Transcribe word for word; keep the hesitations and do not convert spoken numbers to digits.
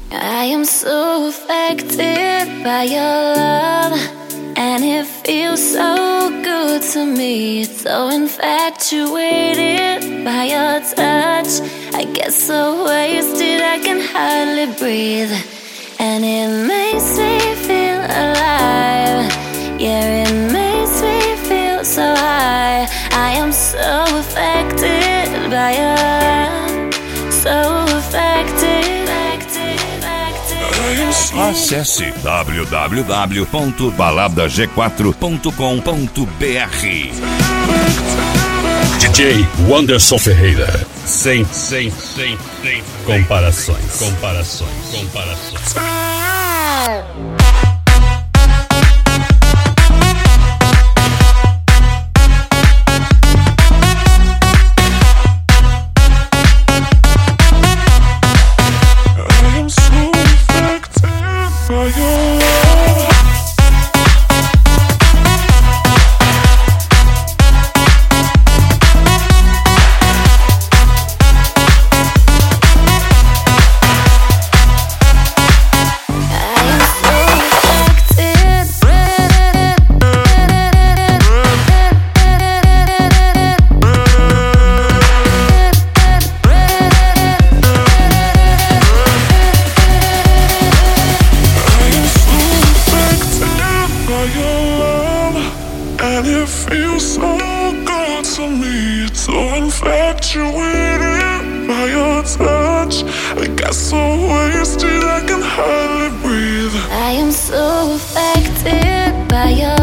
I am so affected by your love, and it feels so good to me. So infatuated by your touch, I get so wasted I can hardly breathe. And it makes me feel alive, yeah, it makes me feel so high. I am so affected by your love, so affected. Acesse w w w ponto balada g quatro ponto com ponto b r. D J Wanderson Ferreira. Sem, sem, sem, sem comparações, comparações, comparações. I am so affected by your